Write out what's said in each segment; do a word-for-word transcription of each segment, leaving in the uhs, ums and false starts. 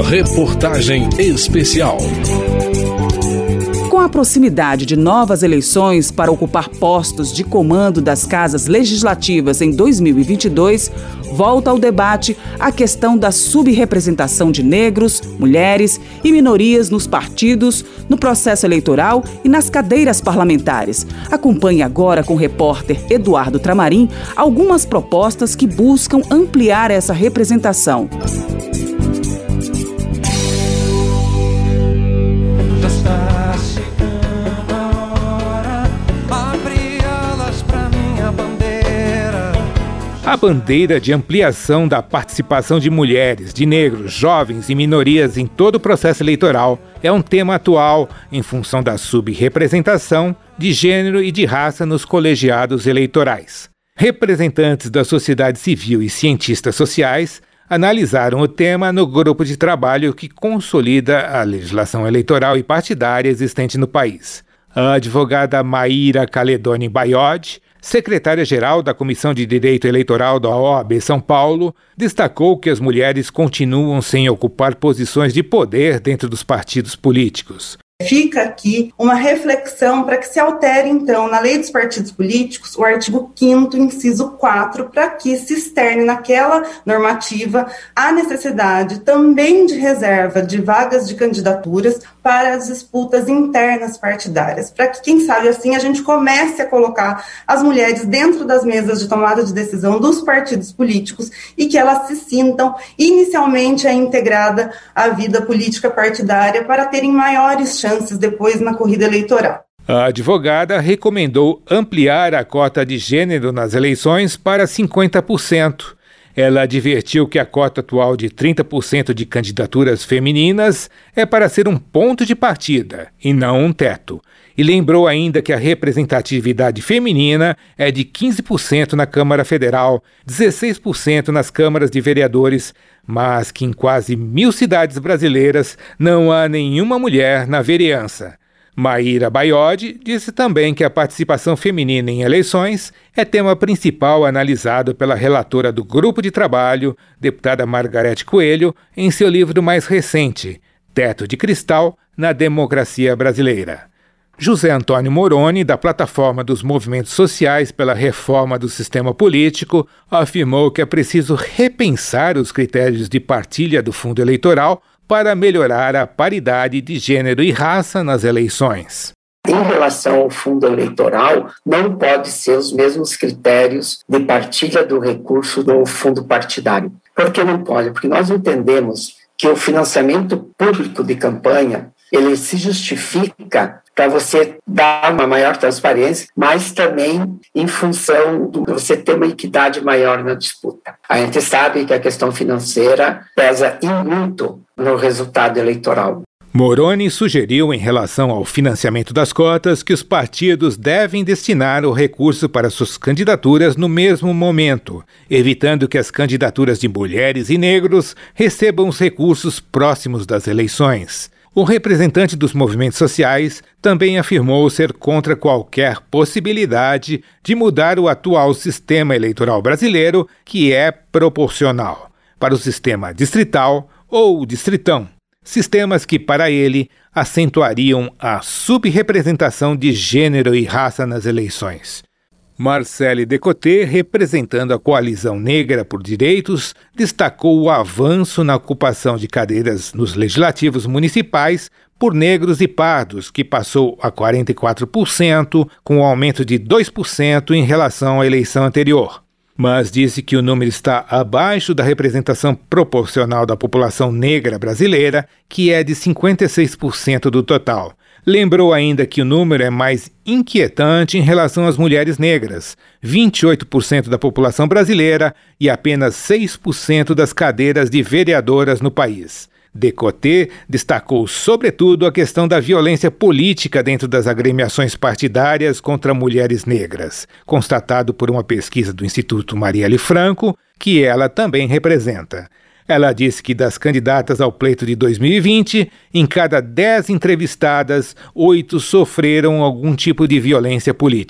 Reportagem especial. Com a proximidade de novas eleições para ocupar postos de comando das casas legislativas em dois mil e vinte e dois, volta ao debate a questão da subrepresentação de negros, mulheres e minorias nos partidos, no processo eleitoral e nas cadeiras parlamentares. Acompanhe agora com o repórter Eduardo Tramarim algumas propostas que buscam ampliar essa representação. A bandeira de ampliação da participação de mulheres, de negros, jovens e minorias em todo o processo eleitoral é um tema atual em função da subrepresentação de gênero e de raça nos colegiados eleitorais. Representantes da sociedade civil e cientistas sociais analisaram o tema no grupo de trabalho que consolida a legislação eleitoral e partidária existente no país. A advogada Maíra Caledoni Baiode, secretária-geral da Comissão de Direito Eleitoral da O A B São Paulo, destacou que as mulheres continuam sem ocupar posições de poder dentro dos partidos políticos. Fica aqui uma reflexão para que se altere, então, na Lei dos Partidos Políticos, o artigo quinto, inciso quatro, para que se externe naquela normativa a necessidade também de reserva de vagas de candidaturas para as disputas internas partidárias, para que, quem sabe, assim, a gente comece a colocar as mulheres dentro das mesas de tomada de decisão dos partidos políticos e que elas se sintam inicialmente integrada à vida política partidária para terem maiores chances depois na corrida eleitoral. A advogada recomendou ampliar a cota de gênero nas eleições para cinquenta por cento. Ela advertiu que a cota atual de trinta por cento de candidaturas femininas é para ser um ponto de partida e não um teto. E lembrou ainda que a representatividade feminina é de quinze por cento na Câmara Federal, dezesseis por cento nas câmaras de vereadores, mas que em quase mil cidades brasileiras não há nenhuma mulher na vereança. Maíra Baiode disse também que a participação feminina em eleições é tema principal analisado pela relatora do grupo de trabalho, deputada Margarete Coelho, em seu livro mais recente, Teto de Cristal na Democracia Brasileira. José Antônio Moroni, da Plataforma dos Movimentos Sociais pela Reforma do Sistema Político, afirmou que é preciso repensar os critérios de partilha do fundo eleitoral para melhorar a paridade de gênero e raça nas eleições. Em relação ao fundo eleitoral, não pode ser os mesmos critérios de partilha do recurso do fundo partidário. Por que não pode? Porque nós entendemos que o financiamento público de campanha, ele se justifica para você dar uma maior transparência, mas também em função de você ter uma equidade maior na disputa. A gente sabe que a questão financeira pesa em muito no resultado eleitoral. Moroni sugeriu, em relação ao financiamento das cotas, que os partidos devem destinar o recurso para suas candidaturas no mesmo momento, evitando que as candidaturas de mulheres e negros recebam os recursos próximos das eleições. O representante dos movimentos sociais também afirmou ser contra qualquer possibilidade de mudar o atual sistema eleitoral brasileiro, que é proporcional, para o sistema distrital ou distritão. Sistemas que, para ele, acentuariam a subrepresentação de gênero e raça nas eleições. Marcele Decoté, representando a Coalizão Negra por Direitos, destacou o avanço na ocupação de cadeiras nos legislativos municipais por negros e pardos, que passou a quarenta e quatro por cento, com um aumento de dois por cento em relação à eleição anterior. Mas disse que o número está abaixo da representação proporcional da população negra brasileira, que é de cinquenta e seis por cento do total. Lembrou ainda que o número é mais inquietante em relação às mulheres negras, vinte e oito por cento da população brasileira e apenas seis por cento das cadeiras de vereadoras no país. Decoté destacou, sobretudo, a questão da violência política dentro das agremiações partidárias contra mulheres negras, constatado por uma pesquisa do Instituto Marielle Franco, que ela também representa. Ela disse que das candidatas ao pleito de dois mil e vinte, em cada dez entrevistadas, oito sofreram algum tipo de violência política.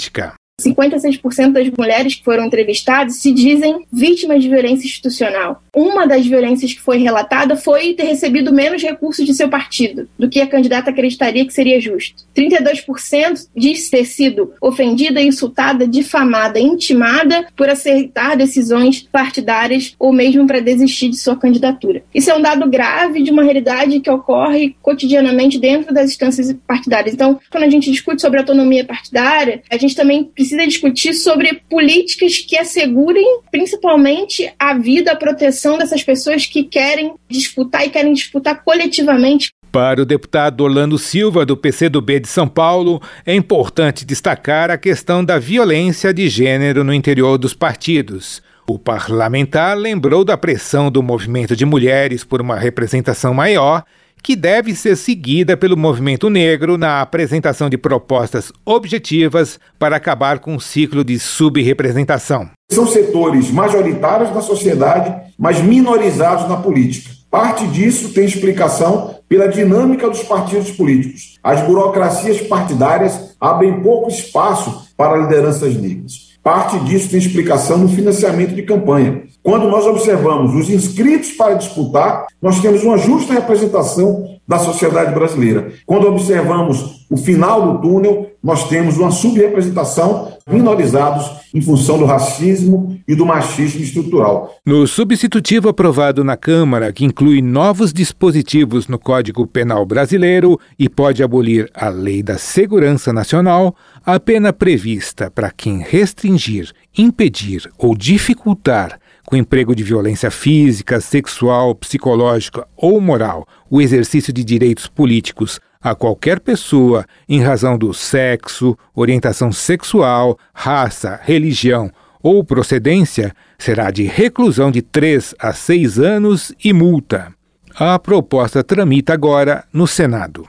cinquenta e seis por cento das mulheres que foram entrevistadas se dizem vítimas de violência institucional. Uma das violências que foi relatada foi ter recebido menos recursos de seu partido do que a candidata acreditaria que seria justo. trinta e dois por cento diz ter sido ofendida, insultada, difamada, intimada por aceitar decisões partidárias ou mesmo para desistir de sua candidatura. Isso é um dado grave de uma realidade que ocorre cotidianamente dentro das instâncias partidárias. Então, quando a gente discute sobre autonomia partidária, a gente também precisa precisa discutir sobre políticas que assegurem principalmente a vida, a proteção dessas pessoas que querem disputar e querem disputar coletivamente. Para o deputado Orlando Silva, do P C do B de São Paulo, é importante destacar a questão da violência de gênero no interior dos partidos. O parlamentar lembrou da pressão do movimento de mulheres por uma representação maior, que deve ser seguida pelo movimento negro na apresentação de propostas objetivas para acabar com o ciclo de subrepresentação. São setores majoritários da sociedade, mas minorizados na política. Parte disso tem explicação pela dinâmica dos partidos políticos. As burocracias partidárias abrem pouco espaço para lideranças negras. Parte disso tem explicação no financiamento de campanha. Quando nós observamos os inscritos para disputar, nós temos uma justa representação da sociedade brasileira. Quando observamos o final do túnel, nós temos uma subrepresentação minorizados em função do racismo e do machismo estrutural. No substitutivo aprovado na Câmara, que inclui novos dispositivos no Código Penal brasileiro e pode abolir a Lei da Segurança Nacional, a pena prevista para quem restringir, impedir ou dificultar com emprego de violência física, sexual, psicológica ou moral o exercício de direitos políticos a qualquer pessoa em razão do sexo, orientação sexual, raça, religião ou procedência, será de reclusão de três a seis anos e multa. A proposta tramita agora no Senado.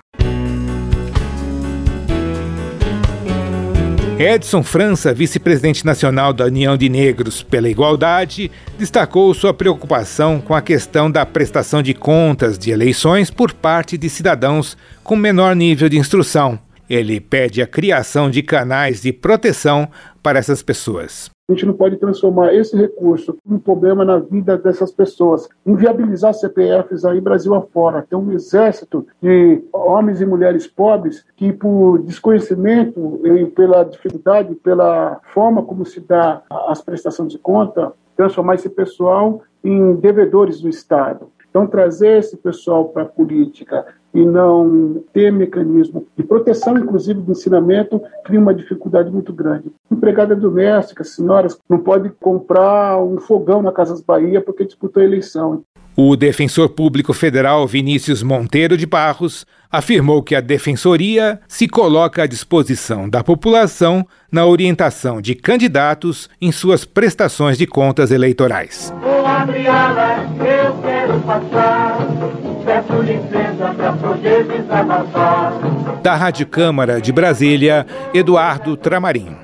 Edson França, vice-presidente nacional da União de Negros pela Igualdade, destacou sua preocupação com a questão da prestação de contas de eleições por parte de cidadãos com menor nível de instrução. Ele pede a criação de canais de proteção para essas pessoas. A gente não pode transformar esse recurso em um problema na vida dessas pessoas. Inviabilizar C P Fs aí Brasil afora. Tem um exército de homens e mulheres pobres que, por desconhecimento e pela dificuldade, pela forma como se dá as prestações de conta, transformar esse pessoal em devedores do Estado. Então, trazer esse pessoal para a política e não ter mecanismo de proteção, inclusive do ensinamento, cria uma dificuldade muito grande. Empregada doméstica, senhoras, não pode comprar um fogão na Casas Bahia porque disputou a eleição. O defensor público federal Vinícius Monteiro de Barros afirmou que a defensoria se coloca à disposição da população na orientação de candidatos em suas prestações de contas eleitorais. Vou abrir alas, eu quero passar, peço licença para poder desabafar. Da Rádio Câmara de Brasília, Eduardo Tramarim.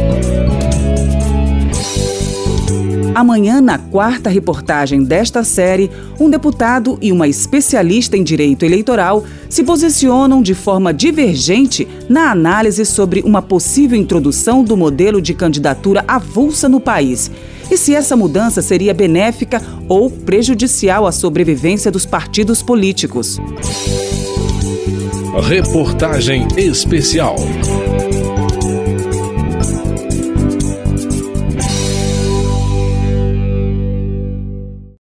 Amanhã, na quarta reportagem desta série, um deputado e uma especialista em direito eleitoral se posicionam de forma divergente na análise sobre uma possível introdução do modelo de candidatura avulsa no país e se essa mudança seria benéfica ou prejudicial à sobrevivência dos partidos políticos. Reportagem especial.